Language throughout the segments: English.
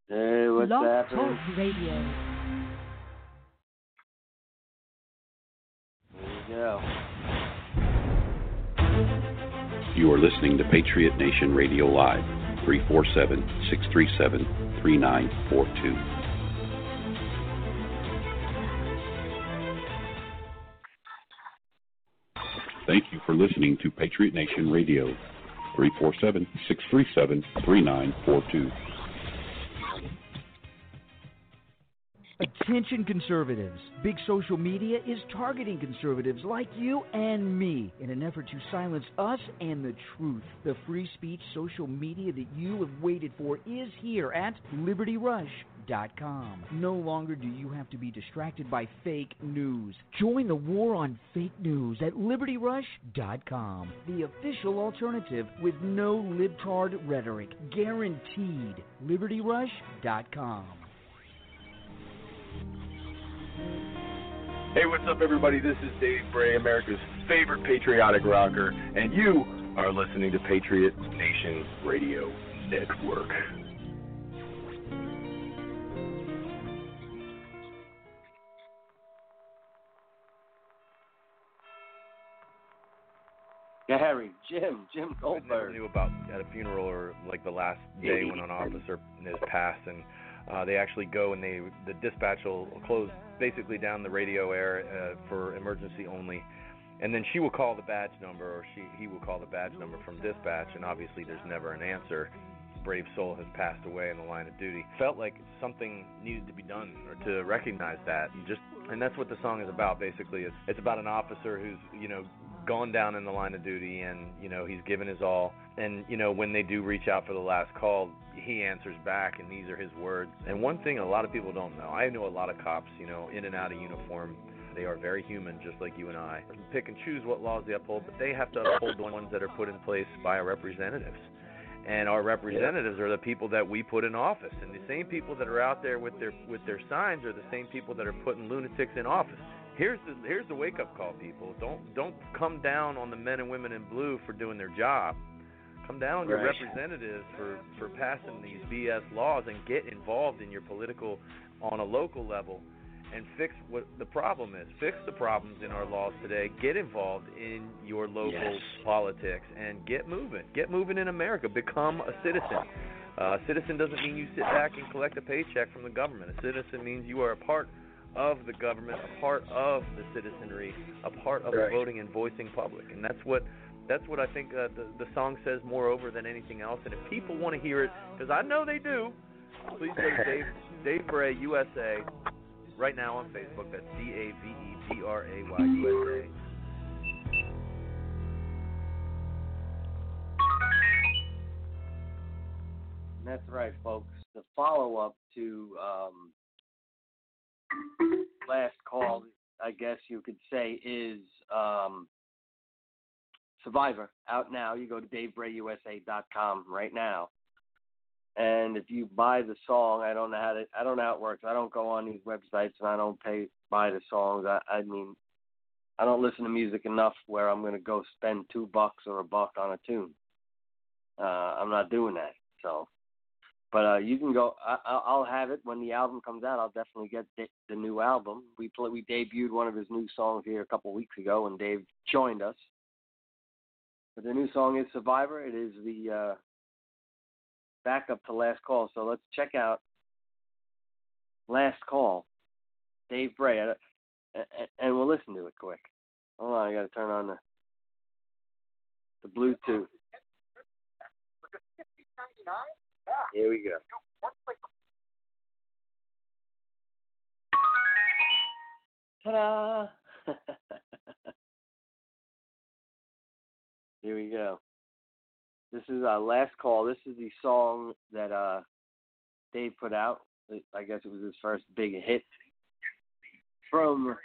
Hey, what's Blog happening? Talk Radio. There you go. You are listening to Patriot Nation Radio Live, 347-637-3942. Thank you for listening to Patriot Nation Radio, 347-637-3942. Attention conservatives. Big social media is targeting conservatives like you and me in an effort to silence us and the truth. The free speech social media that you have waited for is here at LibertyRush.com. No longer do you have to be distracted by fake news. Join the war on fake news at LibertyRush.com. The official alternative with no libtard rhetoric. Guaranteed. LibertyRush.com. Hey, what's up, everybody? This is Dave Bray, America's favorite patriotic rocker, and you are listening to Patriot Nation Radio Network. Gary, Jim I never Goldberg. knew about at a funeral or like the last day when an officer is passed, and they actually go and the dispatch will close basically down the radio air for emergency only, and then she will call the badge number, or he will call the badge number from dispatch, and obviously there's never an answer. Brave soul has passed away in the line of duty. Felt like something needed to be done or to recognize that. And that's what the song is about. Basically, it's about an officer who's gone down in the line of duty, and he's given his all. And when they do reach out for the last call, he answers back, and these are his words. And one thing a lot of people don't know, I know a lot of cops, in and out of uniform. They are very human, just like you and I. They pick and choose what laws they uphold, but they have to uphold the ones that are put in place by our representatives. And our representatives are the people that we put in office. And the same people that are out there with their signs are the same people that are putting lunatics in office. Here's the wake-up call, people. Don't come down on the men and women in blue for doing their job. Come down on your representatives for passing these BS laws, and get involved in your political, on a local level, and fix what the problem is. Fix the problems in our laws today. Get involved in your local politics and get moving. Get moving in America. Become a citizen. A citizen doesn't mean you sit back and collect a paycheck from the government. A citizen means you are a part of the government, a part of the citizenry, a part of the voting and voicing public. And that's what I think the song says moreover than anything else. And if people want to hear it, because I know they do, please go to Dave Bray USA right now on Facebook. That's DAVEBRAY USA. That's right, folks. The follow-up to last call, I guess you could say, is Survivor, out now. You go to DaveBrayUSA.com right now, and if you buy the song, I don't know how it works. I don't go on these websites, and I don't buy the songs. I mean, I don't listen to music enough where I'm going to go spend $2 or $1 on a tune. I'm not doing that. So, but you can go. I'll have it when the album comes out. I'll definitely get the new album. We debuted one of his new songs here a couple weeks ago, and Dave joined us. But the new song is Survivor. It is the backup to Last Call. So let's check out Last Call, Dave Bray, and we'll listen to it quick. Hold on, I got to turn on the Bluetooth. Here we go. Ta-da! Here we go. This is our Last Call. This is the song that Dave put out. I guess it was his first big hit from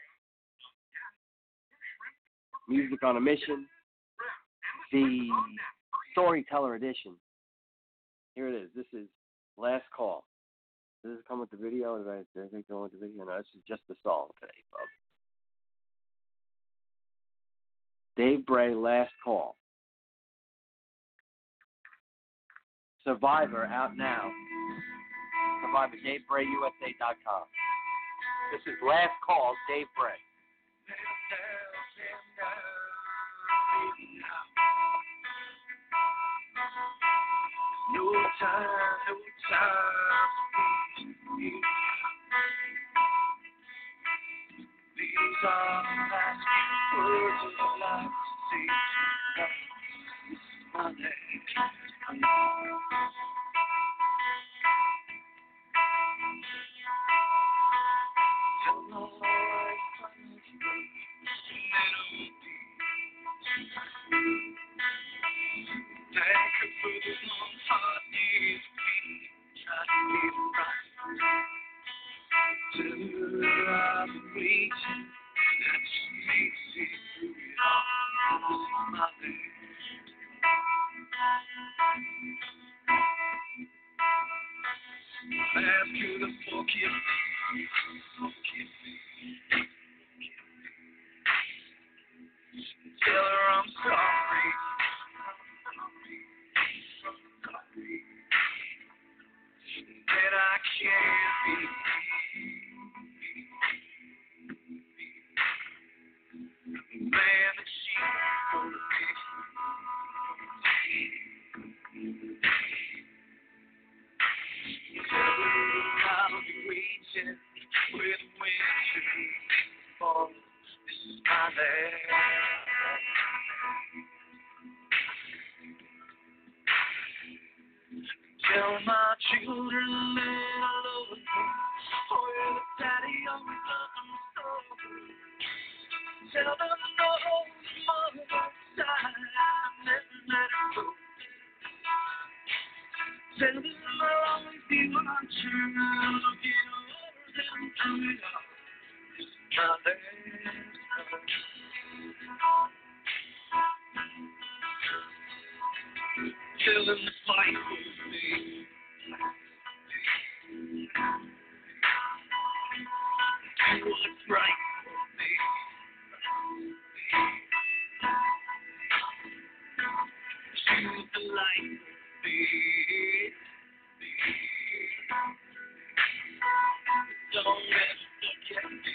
Music on a Mission, the Storyteller Edition. Here it is. This is Last Call. Does this come with the video? Does it come with the video? No, this is just the song today, folks. Dave Bray, Last Call. Survivor, out now. provided by DaveBrayUSA.com. This is Last Call, Dave Bray. No time. These are the last words of life. See, my name. Tell my life, thank you for the long hard days. Try to keep it right. Till I'm waiting, that you may see through it all. This is my name. Ask you to forgive me. Tell her I'm sorry. That I can't be. Man, that she's gonna be. Tell her I'll be waiting with winter falls. This is my land. Tell my children that I love them. Oh, yeah, the daddy always loved them so. Tell them no, mother side, never let it go. Tell them I'll always be watching, looking over them through it all. This is my land. Tell them to fight with me. Do what's right for me. Choose the light for me. Don't ever forget me.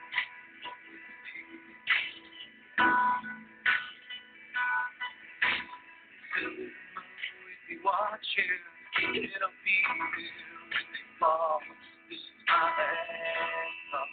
Be watching, it'll be here when they fall. This is my anthem.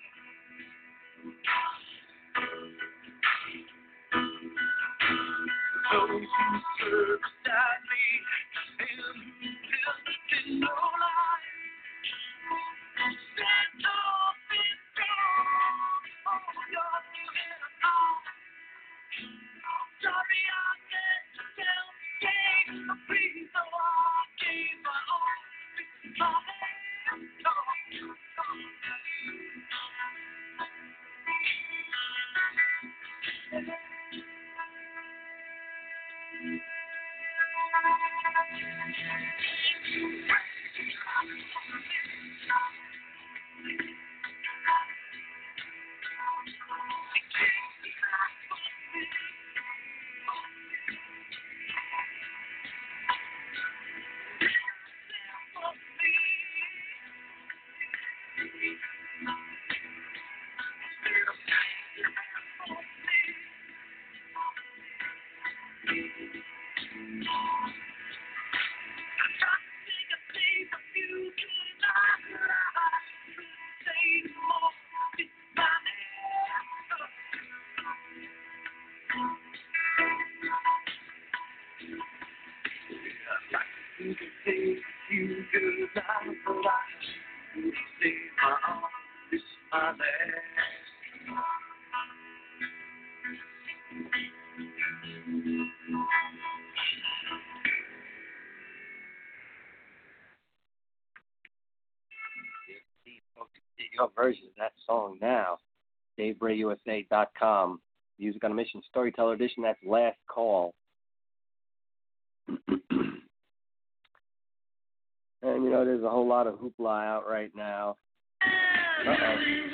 Those who serve beside me and who lived in no life, stand up and strong. Oh, you're doing it all. Sorry, I can't tell. Please, no, I gave my all. This is my anthem. You good, I'm alive. You save my arm, this is my last. Get your version of that song now. DaveBrayUSA.com. Music on a Mission Storyteller Edition. That's Last Call. And, you know, there's a whole lot of hoopla out right now. A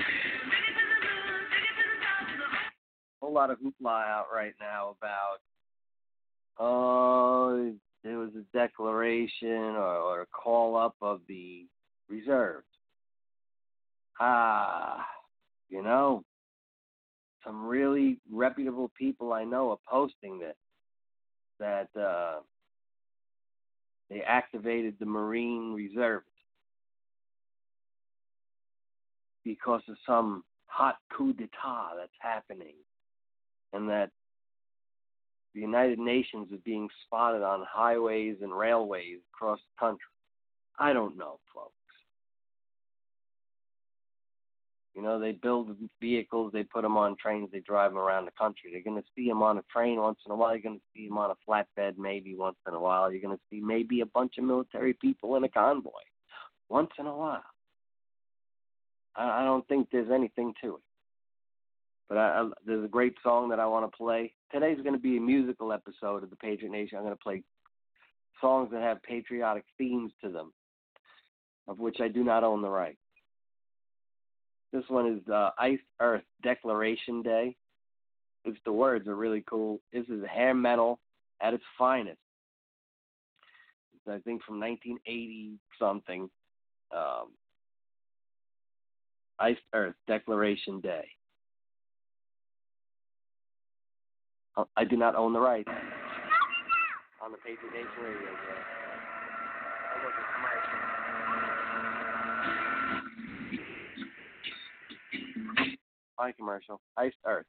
whole lot of hoopla out right now about, there was a declaration or a call-up of the reserved. Some really reputable people I know are posting this, that they activated the Marine reservists because of some hot coup d'etat that's happening, and that the United Nations is being spotted on highways and railways across the country. I don't know, folks. They build vehicles, they put them on trains, they drive them around the country. They're going to see them on a train once in a while. You're going to see them on a flatbed maybe once in a while. You're going to see maybe a bunch of military people in a convoy once in a while. I don't think there's anything to it. But there's a great song that I want to play. Today's going to be a musical episode of the Patriot Nation. I'm going to play songs that have patriotic themes to them, of which I do not own the rights. This one is Iced Earth Declaration Day. The words are really cool. This is hair metal at its finest. It's, I think, from 1980-something. Iced Earth Declaration Day. I do not own the rights on the Patriot Nation Radio. I look at commercial. My commercial. Iced Earth.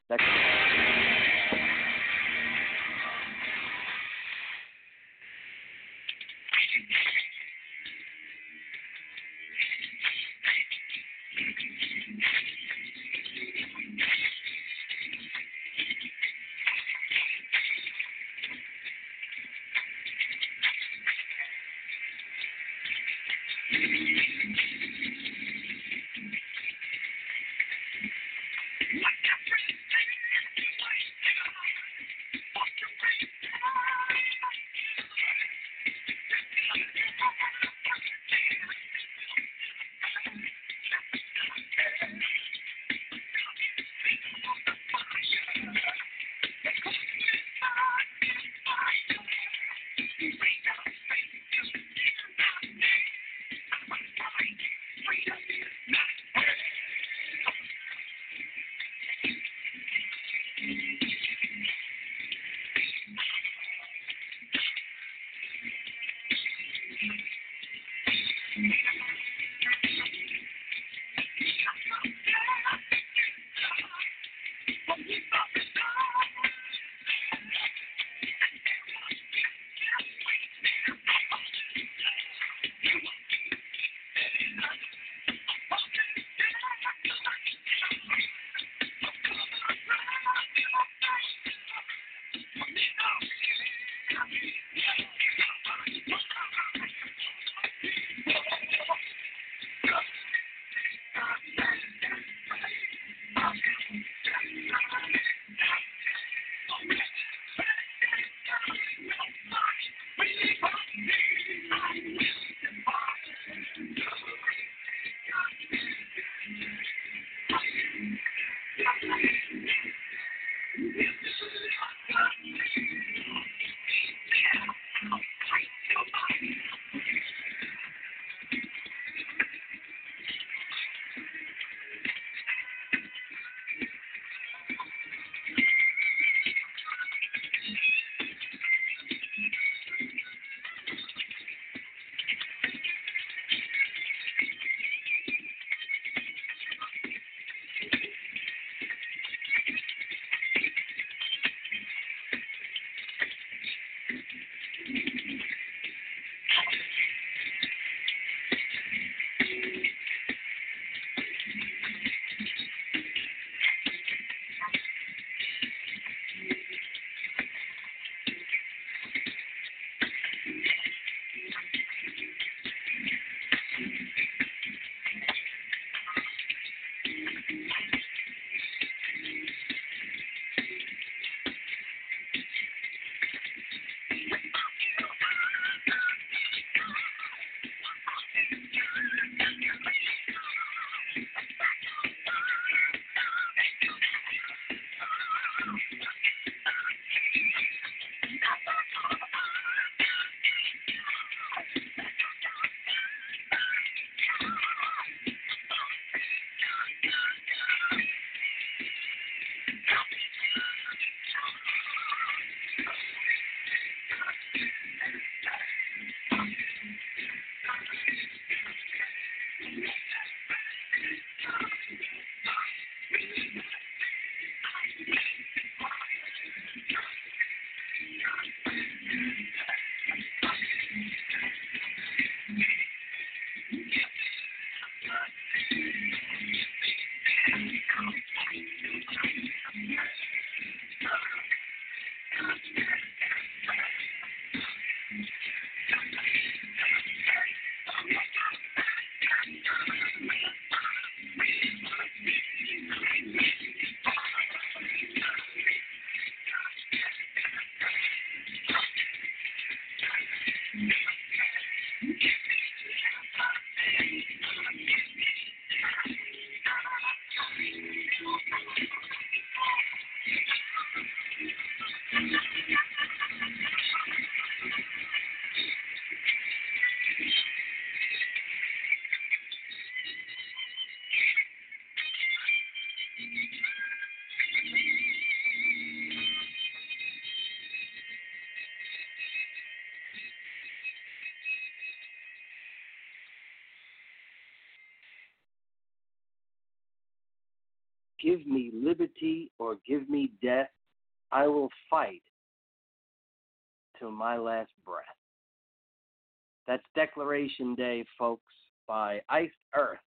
give me liberty or give me death, I will fight till my last breath. That's Declaration Day, folks, by Iced Earth.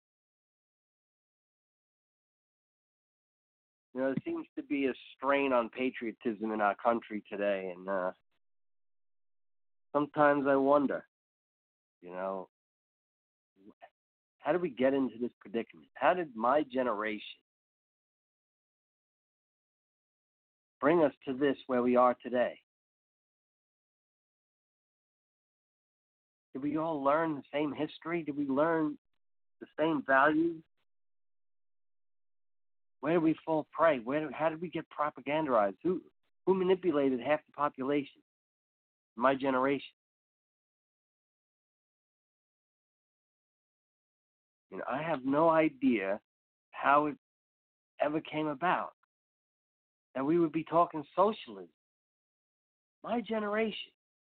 You know, there seems to be a strain on patriotism in our country today, and sometimes I wonder, you know, how did we get into this predicament? How did my generation bring us to this where we are today? Did we all learn the same history? Did we learn the same values? Where did we fall prey? How did we get propagandized? Who manipulated half the population? My generation. You know, I have no idea how it ever came about that we would be talking socialism. My generation.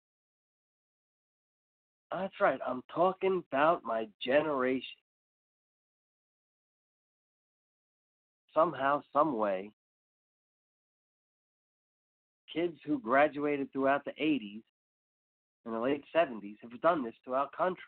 That's right. I'm talking about my generation. Somehow, some way, kids who graduated throughout the 80s and the late 70s have done this to our country.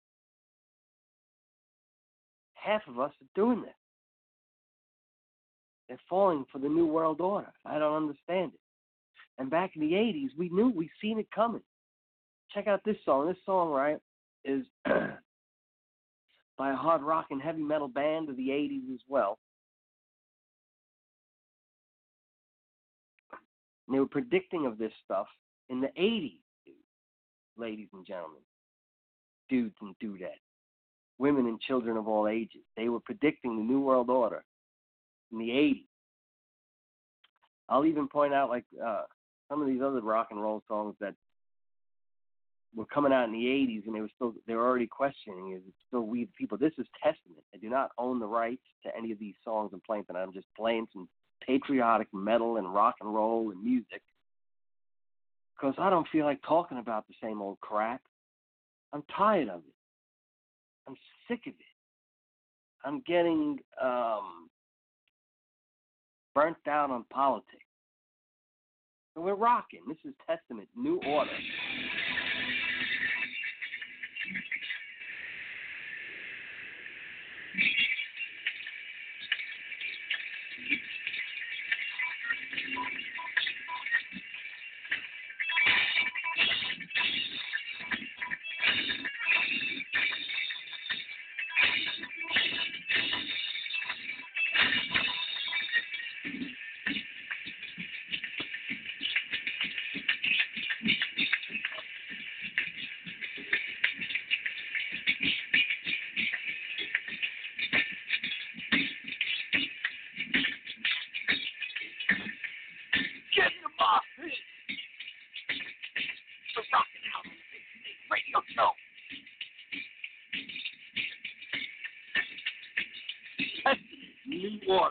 Half of us are doing this. They're falling for the New World Order. I don't understand it. And back in the 80s, we've seen it coming. Check out this song. This song, right, is by a hard rock and heavy metal band of the 80s as well. And they were predicting of this stuff in the 80s, ladies and gentlemen, dudes and dudettes, women and children of all ages. They were predicting the New World Order in the 80s. I'll even point out, like, some of these other rock and roll songs that were coming out in the 80s, and they were already questioning, is it still we the people? This is Testament. I do not own the rights to any of these songs I'm playing tonight. I'm just playing some patriotic metal and rock and roll and music because I don't feel like talking about the same old crap. I'm tired of it. I'm sick of it. I'm getting burnt out on politics. So we're rocking. This is Testament, New Order. New Order.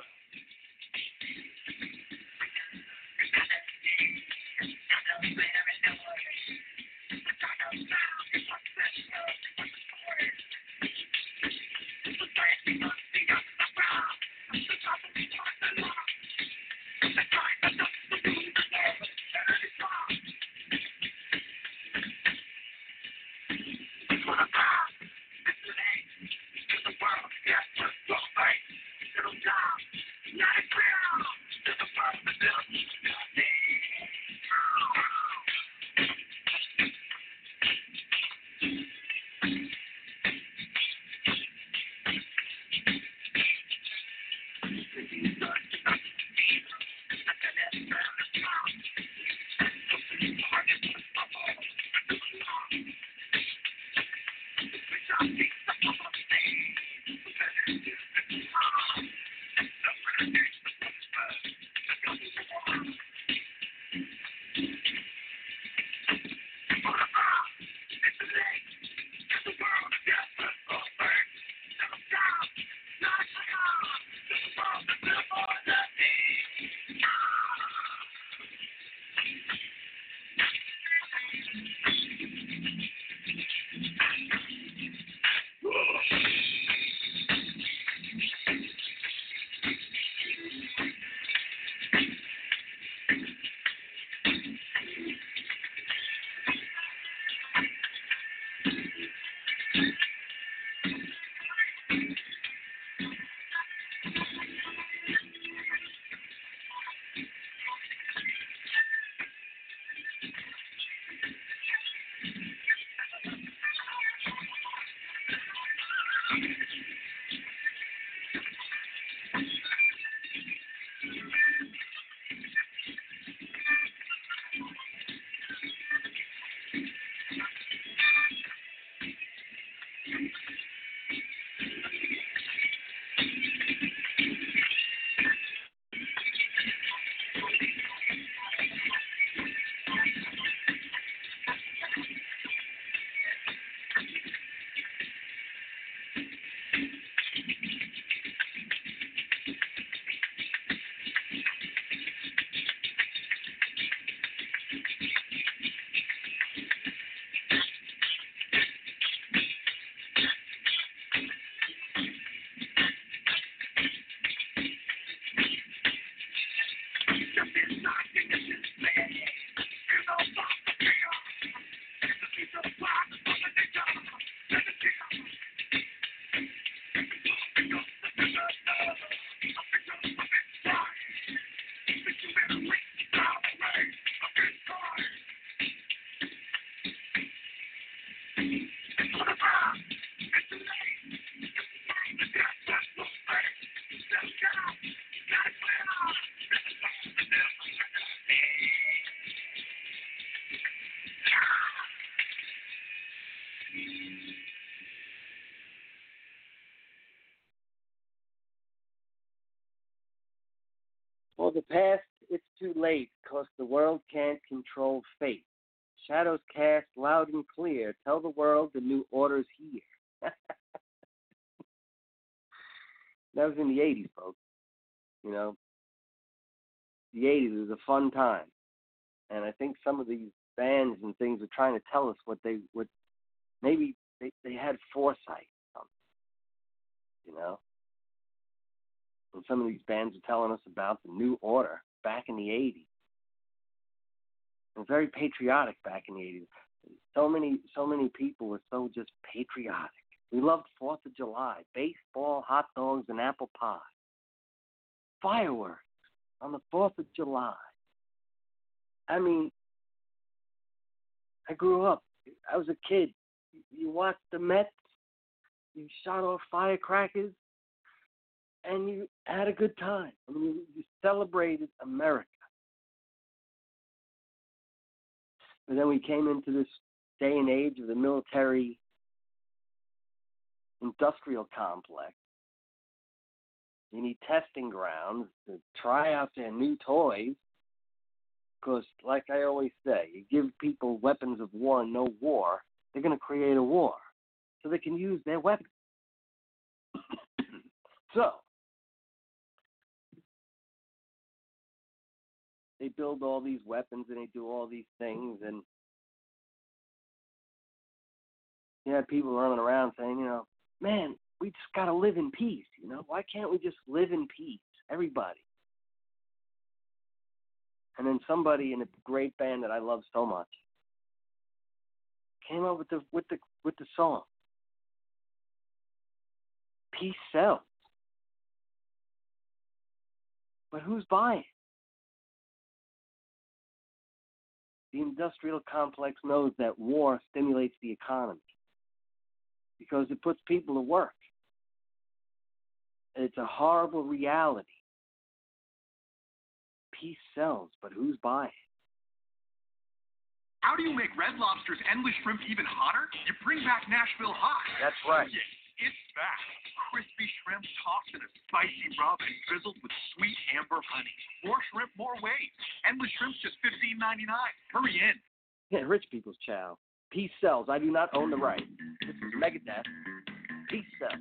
the past, it's too late, 'cause the world can't control fate. Shadows cast loud and clear. Tell the world the new order's here. That was in the 80s, folks. You know, the 80s was a fun time. And I think some of these bands and things are trying to tell us what maybe they had foresight, you know. And some of these bands are telling us about the new order back in the 80s. And very patriotic back in the 80s. So many people were so just patriotic. We loved 4th of July, baseball, hot dogs, and apple pie. Fireworks on the 4th of July. I mean, I grew up. I was a kid. You watched the Mets. You shot off firecrackers, and you had a good time. I mean, you celebrated America. And then we came into this day and age of the military industrial complex. You need testing grounds to try out their new toys. Because, like I always say, you give people weapons of war and no war, they're going to create a war so they can use their weapons. So, they build all these weapons and they do all these things, and you have people running around saying, man, we just got to live in peace, Why can't we just live in peace, everybody? And then somebody in a great band that I love so much came up with the song. Peace sells. But who's buying? The industrial complex knows that war stimulates the economy because it puts people to work. And it's a horrible reality. Peace sells, but who's buying? How do you make Red Lobster's endless shrimp even hotter? You bring back Nashville Hot. That's right. Yes, it's back. Crispy shrimp tossed in a spicy rub and drizzled with sweet amber honey. More shrimp, more ways. Endless shrimp's just $15.99. Hurry in. Yeah, rich people's chow. Peace sells. I do not own the right. This is Megadeth. Peace sells.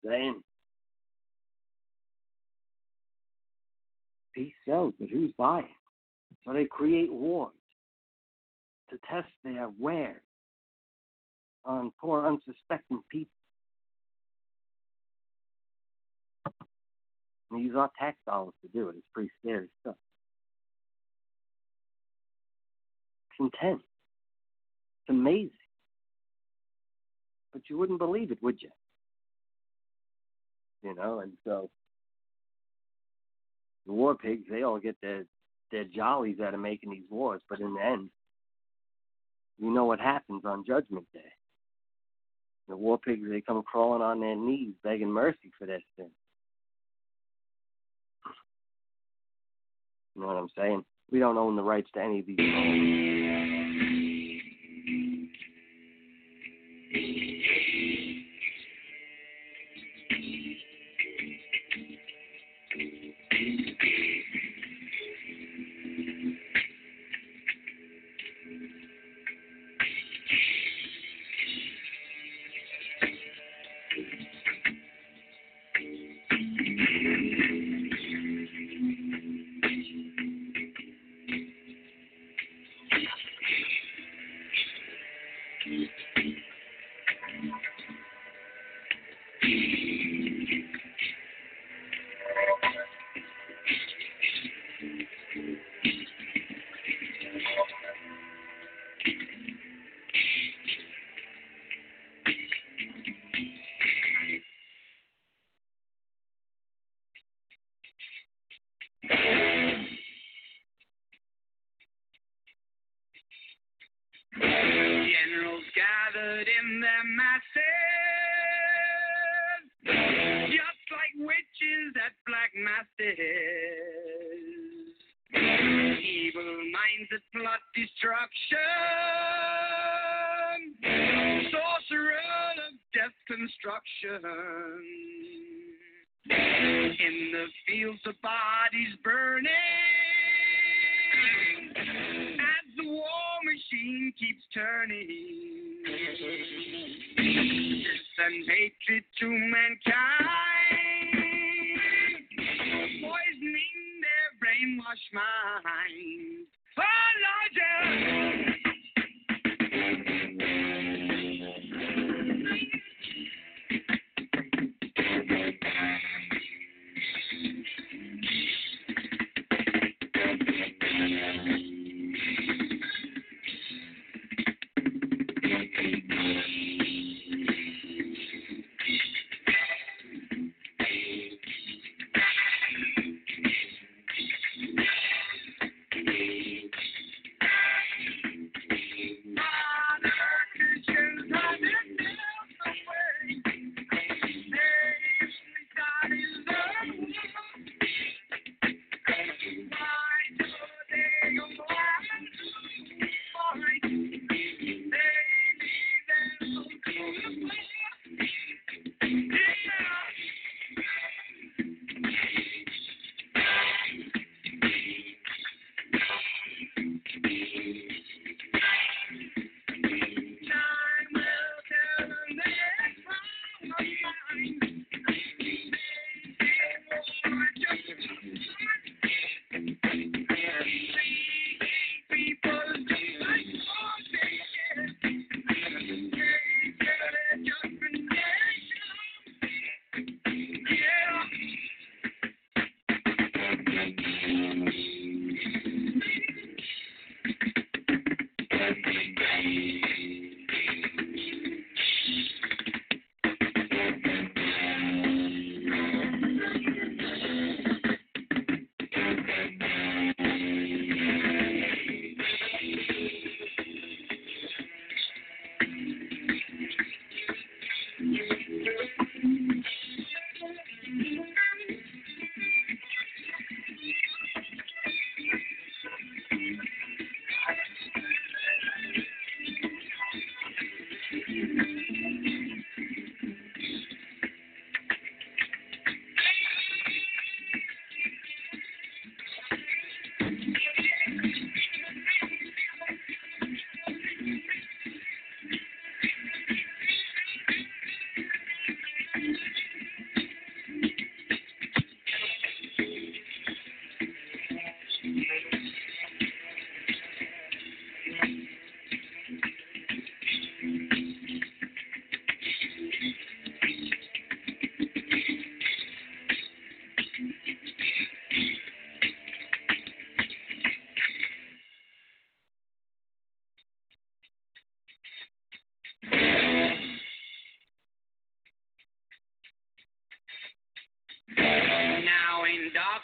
saying? Peace sells, but who's buying? So they create wars to test their wares on poor, unsuspecting people. And they use our tax dollars to do it. It's pretty scary stuff. It's intense. It's amazing. But you wouldn't believe it, would you? You know, and so the war pigs, they all get their jollies out of making these wars, but in the end, you know what happens on Judgment Day. The war pigs, they come crawling on their knees, begging mercy for their sin. You know what I'm saying? We don't own the rights to any of these songs. Generals gathered in their masses, just like witches at black masses. Evil minds that plot destruction, sorcerer of death construction. In the fields of bodies burning, as the war machine keeps turning. This and hatred to mankind, poisoning their brainwashed minds. Oh, Lord,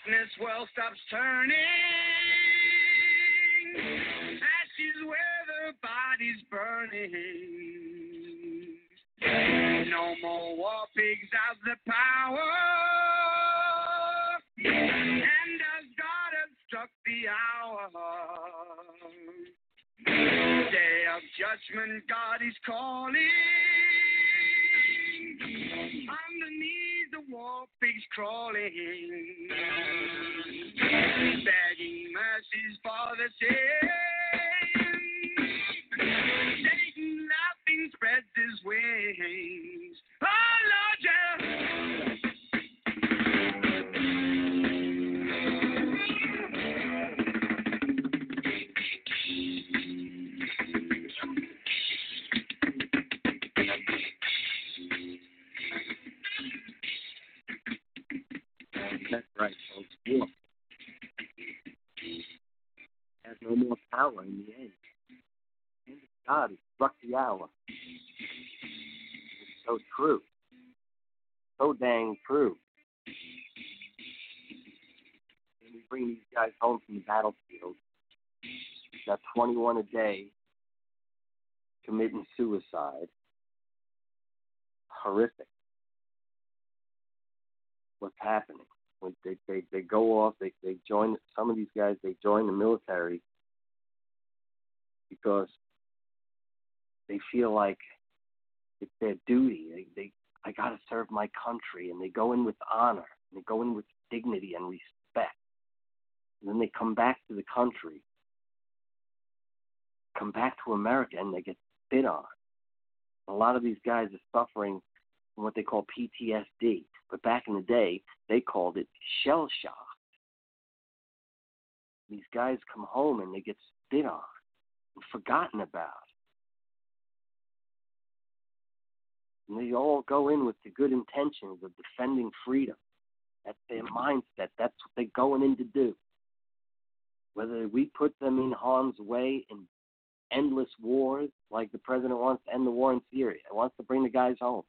this world stops turning, ashes where the body's burning. No more war pigs have the power, and as God has struck the hour, day of judgment God is calling. Underneath the war pigs crawling, begging mercies for the sin. Satan laughing spreads his wings. Oh Lord, yeah. That's right, folks. War has no more power in the end. And God has struck the hour. It's so true. So dang true. And we bring these guys home from the battlefield. Got 21 a day committing suicide. Horrific. What's happening? When they go off, they join, some of these guys, they join the military because they feel like it's their duty. I got to serve my country, and they go in with honor, and they go in with dignity and respect. And then they come back to the country, come back to America, and they get spit on. A lot of these guys are suffering from what they call PTSD. But back in the day, they called it shell shock. These guys come home and they get spit on and forgotten about. And they all go in with the good intentions of defending freedom. That's their mindset. That's what they're going in to do. Whether we put them in harm's way in endless wars, like the president wants to end the war in Syria, he wants to bring the guys home.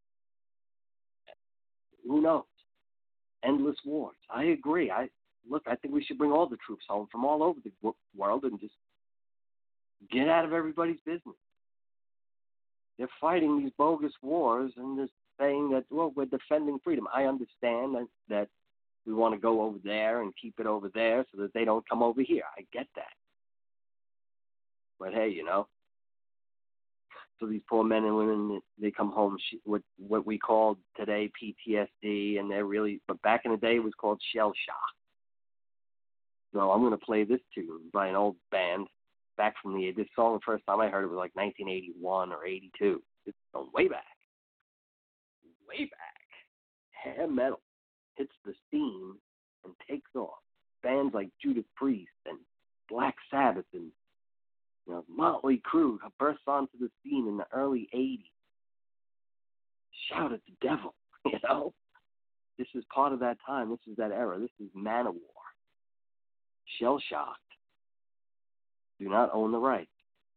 Who knows? Endless wars. I agree. I think we should bring all the troops home from all over the world and just get out of everybody's business. They're fighting these bogus wars and they're saying that, well, we're defending freedom. I understand that we want to go over there and keep it over there so that they don't come over here. I get that. But hey, you know, so these poor men and women, they come home with what we call today PTSD, and they're really, but back in the day it was called shell shock. So I'm going to play this tune by an old band back from this song, the first time I heard it was like 1981 or 82. It's going way back. Way back. Hair metal hits the scene and takes off. Bands like Judas Priest and Black Sabbath and Motley Crue burst onto the scene in the early 80s. Shout at the devil, you know? This is part of that time. This is that era. This is Manowar. Shell-shocked. Do not own the rights.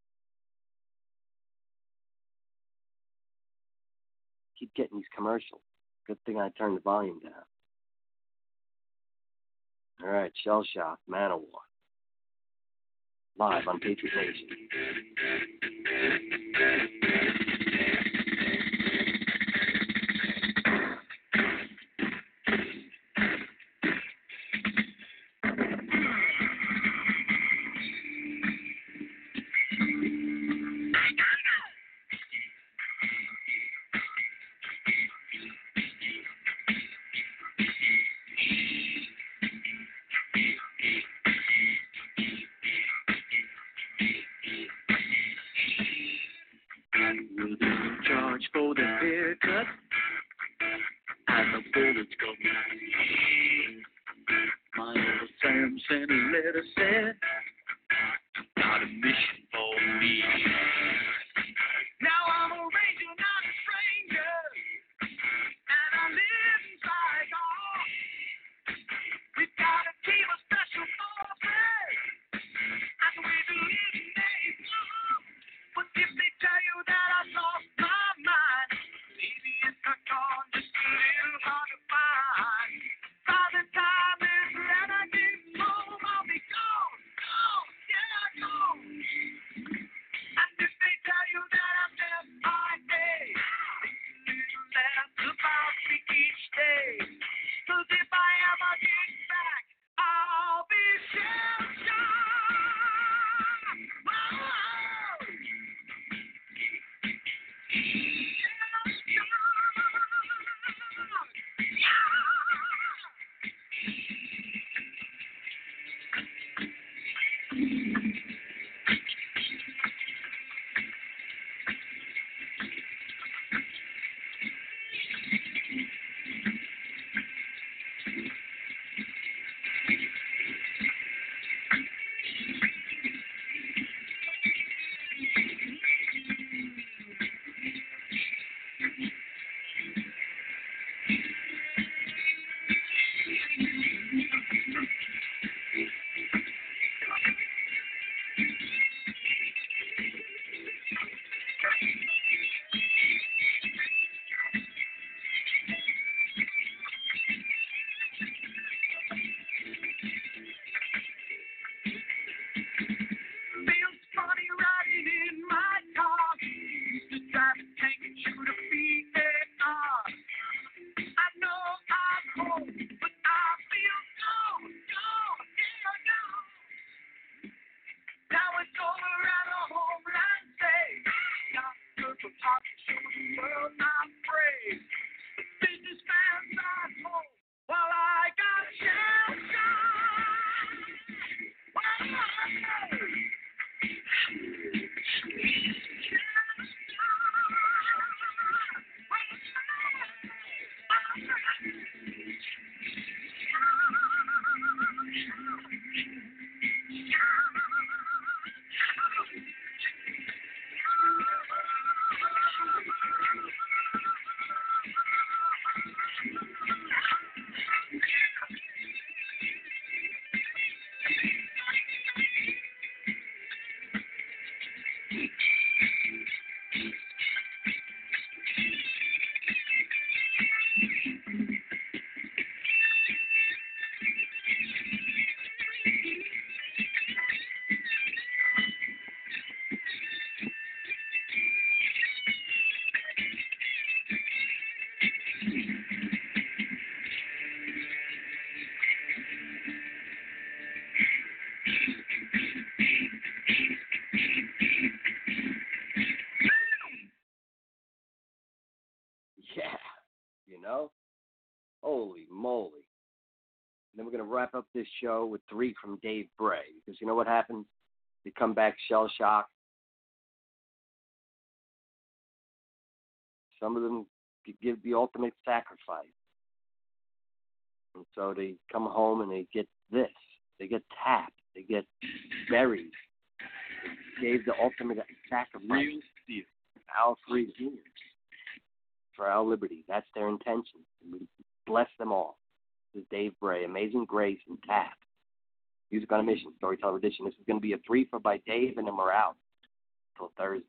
Keep getting these commercials. Good thing I turned the volume down. All right, Shell-shocked, Manowar. Live on Patriot Nation. For the haircut and the bullets go. My Uncle Sam sent a letter, said, got a mission for me. Now I'm a ranger, not a stranger, and I live in Saigon. We gotta keep a special force, and we believe in nation. But if they tell you that I lost my mind, maybe it's not gone, just a little hard to find. By the time it's we're going to wrap up this show with 3 from Dave Bray. Because you know what happens? You come back shell-shocked. Some of them give the ultimate sacrifice. And so they come home and they get this. They get tapped. They get buried. They gave the ultimate sacrifice. Real steel. Our free beings. For our liberty. That's their intention. And we bless them all. This is Dave Bray, Amazing Grace, and Tap. Music on a Mission, Storyteller Edition. This is going to be a 3 for by Dave, and then we're out until Thursday.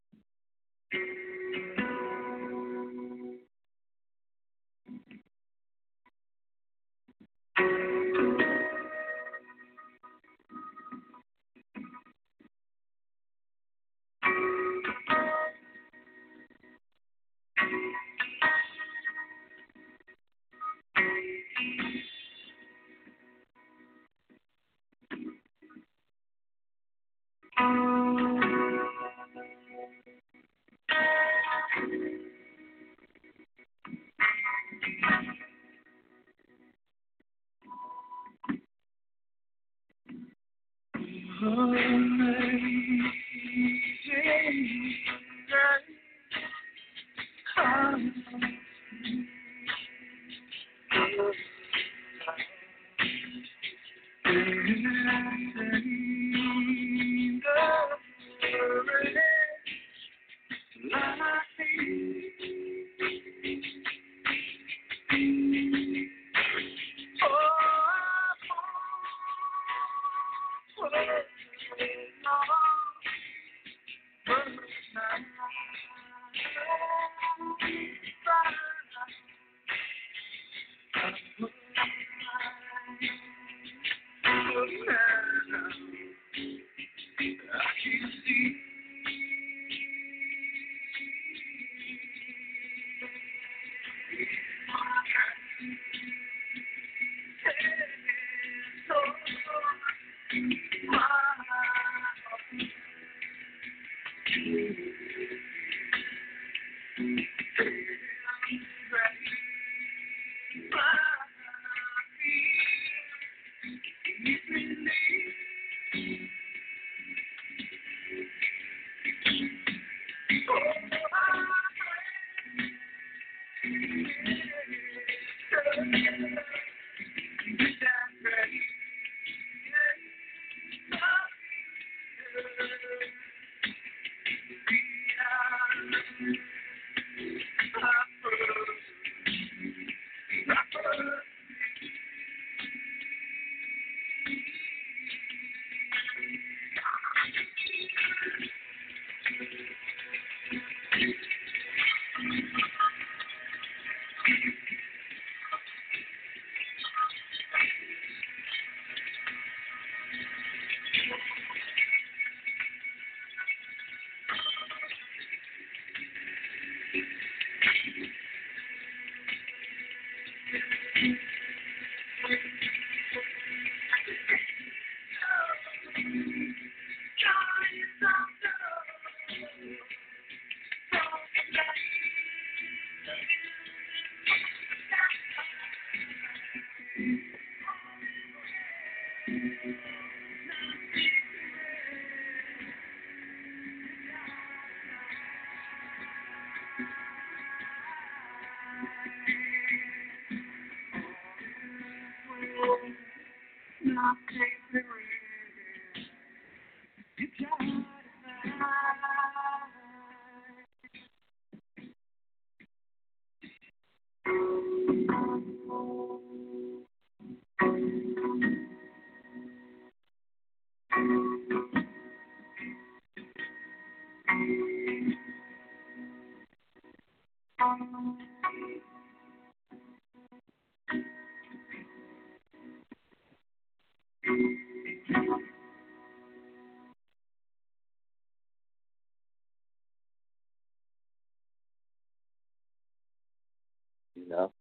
You know,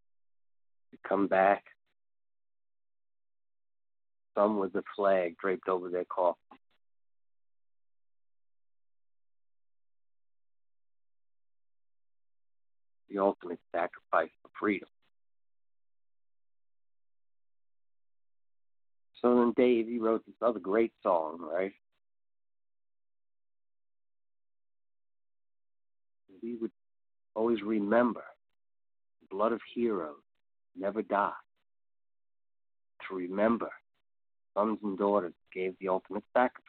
you come back, some with the flag draped over their coffin. The ultimate sacrifice for freedom. So then Dave, he wrote this other great song, right? We would always remember the blood of heroes never die. To remember sons and daughters gave the ultimate sacrifice.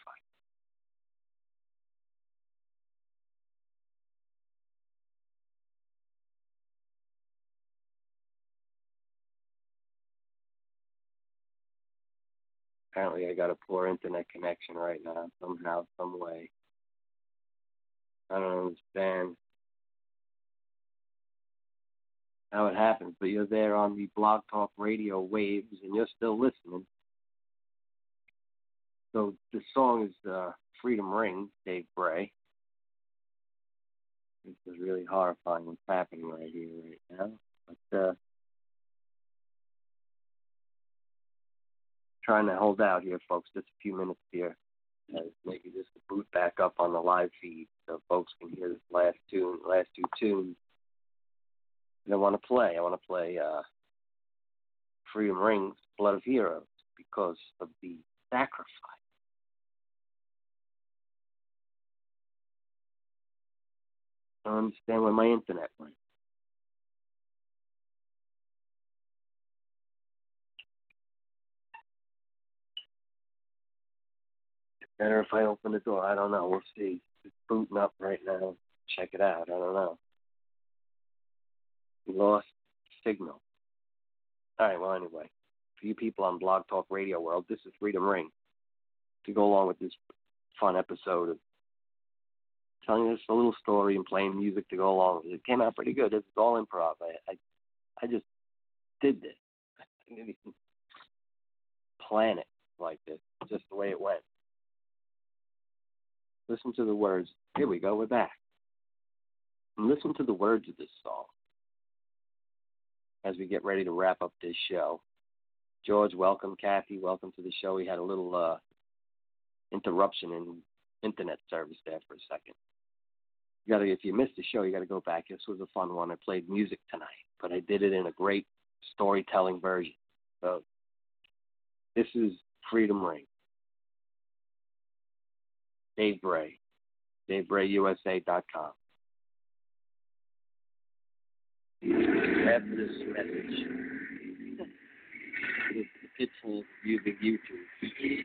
Apparently I got a poor internet connection right now, somehow, some way. I don't understand how it happens, but you're there on the Blog Talk Radio waves and you're still listening. So the song is Freedom Ring, Dave Bray. This is really horrifying what's happening right here, right now. But trying to hold out here, folks, just a few minutes here. Maybe just to boot back up on the live feed so folks can hear this last two tunes. And I want to play Freedom Rings, Blood of Heroes, because of the sacrifice. I don't understand where my internet went. Better if I open the door. I don't know. We'll see. It's booting up right now. Check it out. I don't know. We lost signal. All right, well, anyway. For you people on Blog Talk Radio World, this is Freedom Ring. To go along with this fun episode of telling us a little story and playing music to go along with it. It came out pretty good. It's all improv. I just did this. I didn't even plan it like this. Just the way it went. Listen to the words. Here we go. We're back. And listen to the words of this song as we get ready to wrap up this show. George, welcome. Kathy, welcome to the show. We had a little interruption in internet service there for a second. If you missed the show, you got to go back. This was a fun one. I played music tonight, but I did it in a great storytelling version. So this is Freedom Ring. Dave Bray. DaveBrayUSA.com. After this message, it's the pitfall of using YouTube.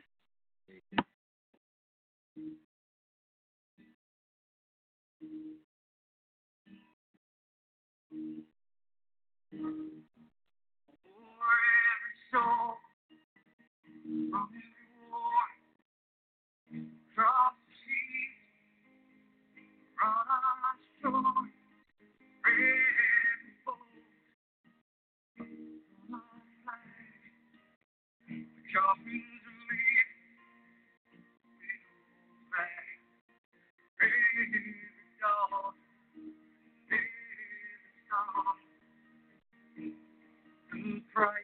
For every soul from every war, across the seas, run on shore, every boat, my life, the coffins of me, back, every dog, every song, the price.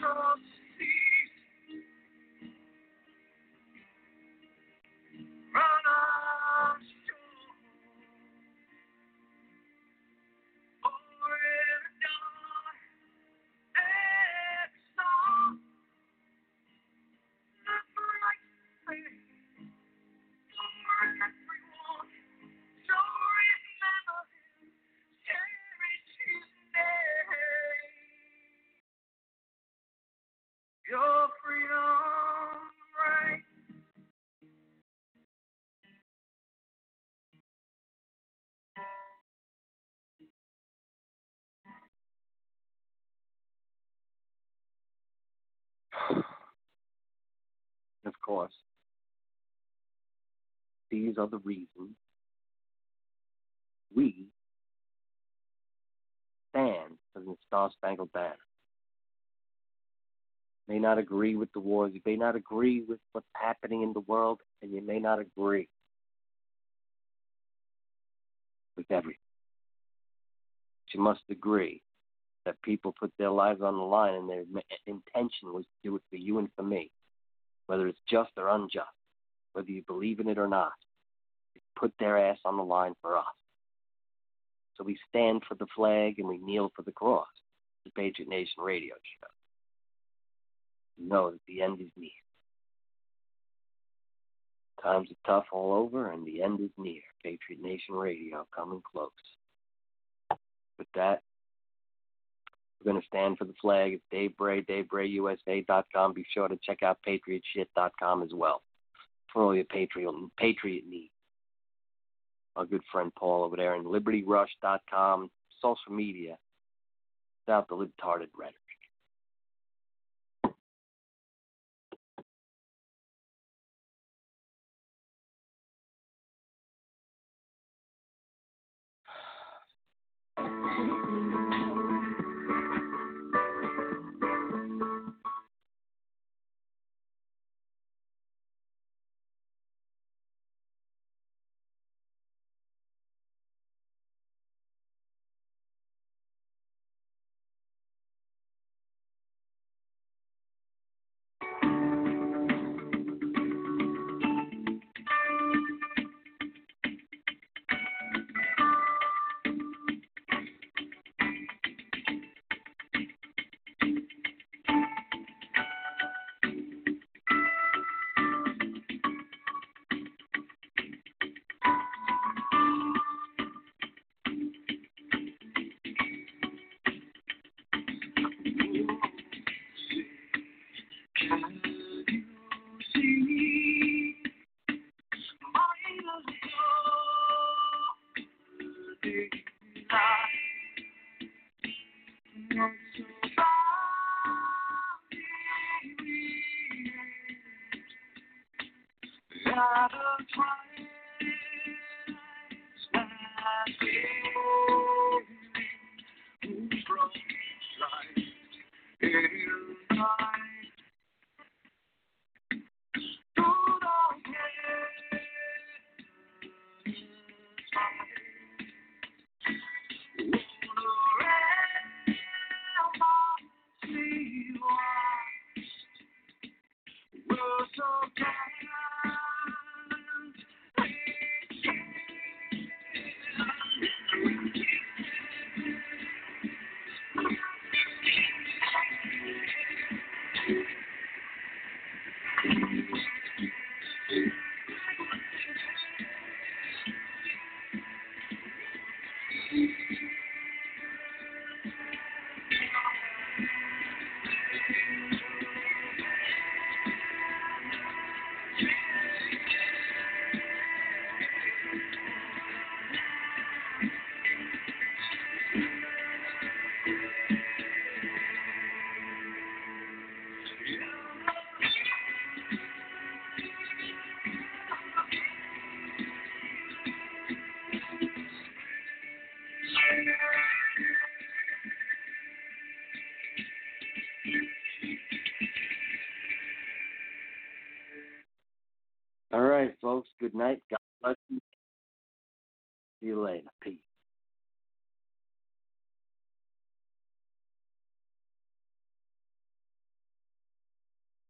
Your freedom ring. Of course, these are the reasons we stand for the Star-Spangled Banner. You may not agree with the wars, you may not agree with what's happening in the world, and you may not agree with everything. But you must agree that people put their lives on the line and their intention was to do it for you and for me, whether it's just or unjust, whether you believe in it or not. They put their ass on the line for us. So we stand for the flag and we kneel for the cross. The Patriot Nation radio show. You know that the end is near. Times are tough all over and the end is near. Patriot Nation radio coming close. With that, we're going to stand for the flag. It's Dave Bray, DaveBrayUSA.com. Be sure to check out PatriotShit.com as well for all your Patriot needs. Our good friend Paul over there, and LibertyRush.com, social media, without the libtarded rhetoric. All right, folks. Good night. God bless you. See you later. Peace.